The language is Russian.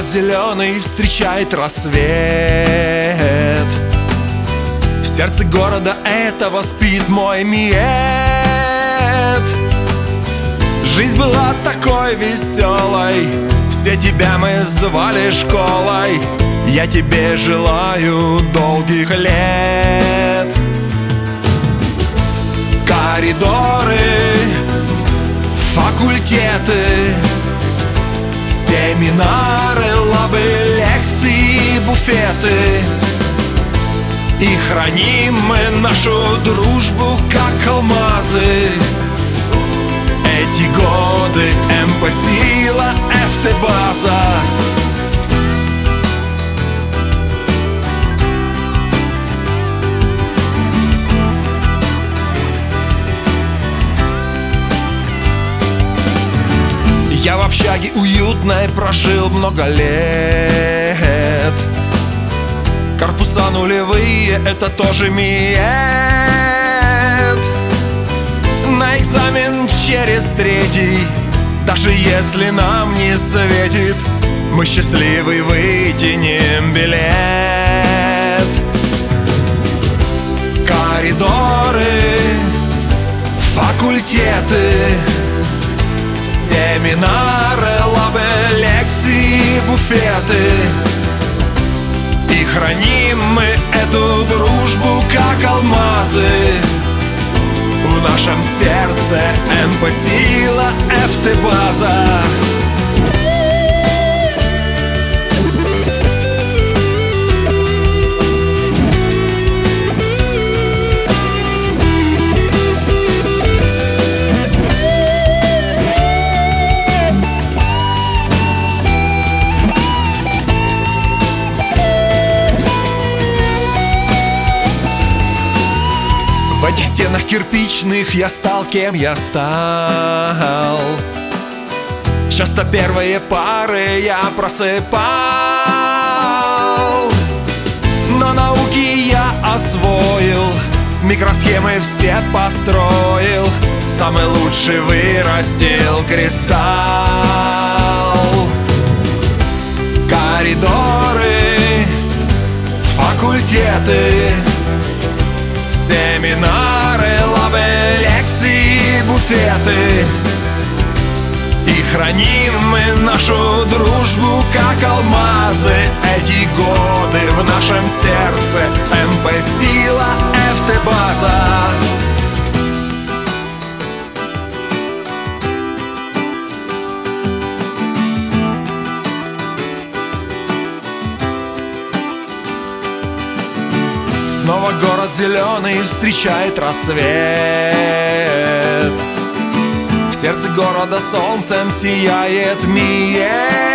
город зеленый встречает рассвет. В сердце города этого спит мой Миет. Жизнь была такой веселой, все тебя мы звали школой. Я тебе желаю долгих лет. Коридоры, факультеты, семинары, лабы, лекции, буфеты. И храним мы нашу дружбу, как алмазы. Эти годы МП-сила, ФТ-база. Я в общаге уютной прожил много лет. Корпуса нулевые, это тоже Миет. На экзамен через третий, даже если нам не светит, мы счастливы вытянем билет. Коридоры, факультеты, семинары, лабы, лекции, буфеты. И храним мы эту дружбу, как алмазы. В нашем сердце МП-сила, ФТ-база. В этих стенах кирпичных я стал, кем я стал. Часто первые пары я просыпал, но науки я освоил, микросхемы все построил, самый лучший вырастил кристалл. Коридоры, факультеты, семинары, лабы, лекции, буфеты. И храним мы нашу дружбу, как алмазы. Эти годы в нашем сердце МП-сила, ФТ-база. Снова город зеленый встречает рассвет. В сердце города солнцем сияет Миет.